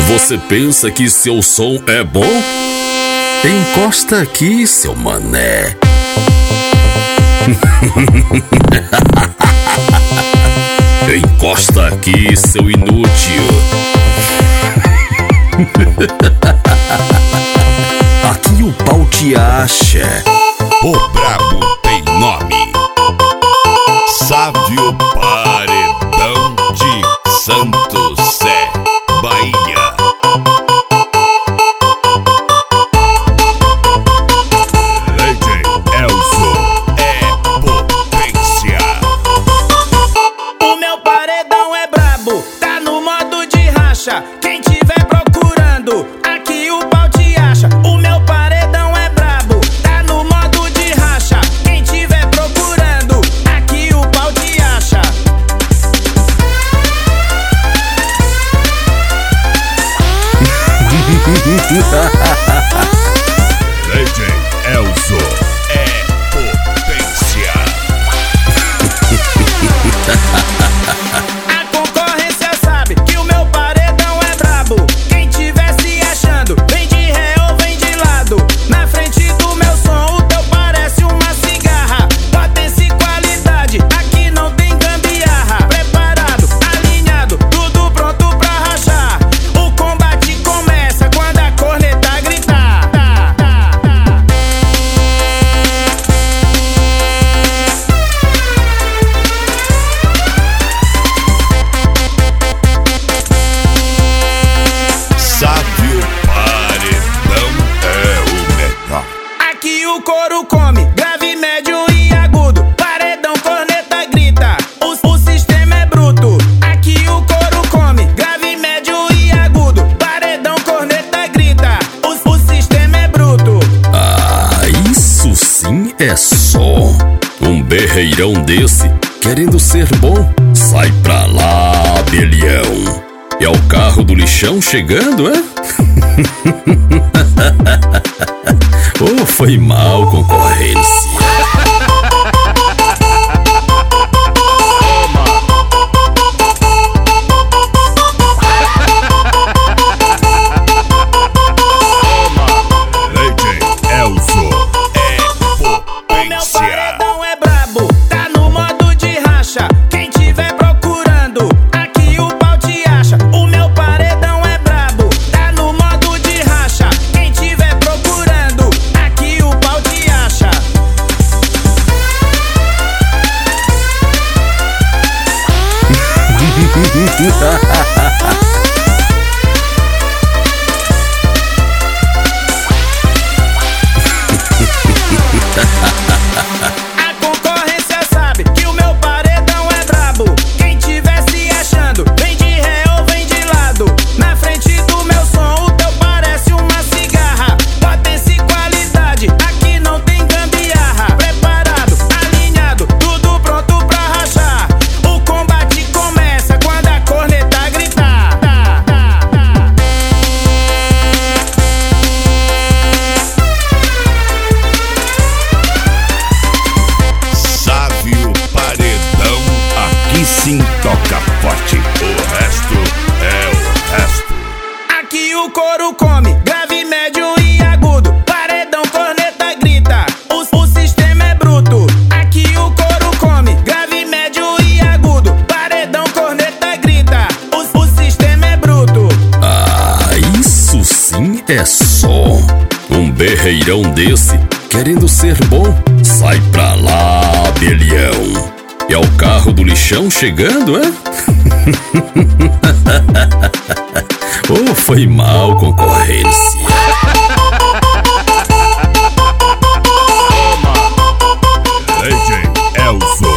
Você pensa que seu som é bom? Encosta aqui, seu mané. Encosta aqui, seu inútil. Aqui o pau te acha. O brabo tem nome: Sávio Paredão de Santo Sé, Bahia. DJ Elzo é potência. O meu paredão é brabo, tá no modo de racha. Quem tiver procurando, aqui o pau te acha. O meu paredão é brabo, tá no modo de racha. Quem tiver procurando, aqui o pau te acha. DJ Elzo é potência. A concorrência sabe que o meu paredão é brabo. Quem tiver se achando, vem de ré ou vem de lado. Na frente do meu som, o teu parece uma cigarra. Potência e qualidade, aqui não tem gambiarra. Preparado, alinhado, tudo pronto pra rachar. O combate começa quando a corneta gritar. Sávio Paredão é o melhor. Aqui o couro come, grave, médio e agudo. Paredão, corneta, grita, o sistema é bruto. Aqui o couro come, grave, médio e agudo. Paredão, corneta, grita, o sistema é bruto. Ah, isso sim é som. Um berreirão desse, querendo ser bom, sai pra lá, abelhão. É o carro do lixão chegando, é? Oh, foi mal, concorrência. DJ Elzo é O meu potência. paredão é brabo, tá no modo de racha. Quem tiver procurando, aqui o pau te acha. O meu paredão é brabo, tá no modo de racha. Quem tiver procurando, aqui o pau te acha. A concorrência sabe que o meu paredão é brabo. Quem tiver se achando, vem de ré ou vem de lado. Na frente do meu som, o teu parece uma cigarra. Potência e qualidade, aqui não tem gambiarra. Preparado, alinhado, tudo pronto pra rachar. O combate começa quando a corneta gritar. Sávio Paredão, aqui sim toca forte. O resto é o resto. Aqui o couro come, grave, médio e agudo. Paredão, corneta, grita, o sistema é bruto. Aqui o couro come, grave, médio e agudo. Paredão, corneta, grita, o sistema é bruto. Ah, isso sim é som. Um berreirão desse, querendo ser bom, sai pra lá, abelhão. É o carro do lixão chegando, é? Oh, foi mal, concorrência. DJ Elzo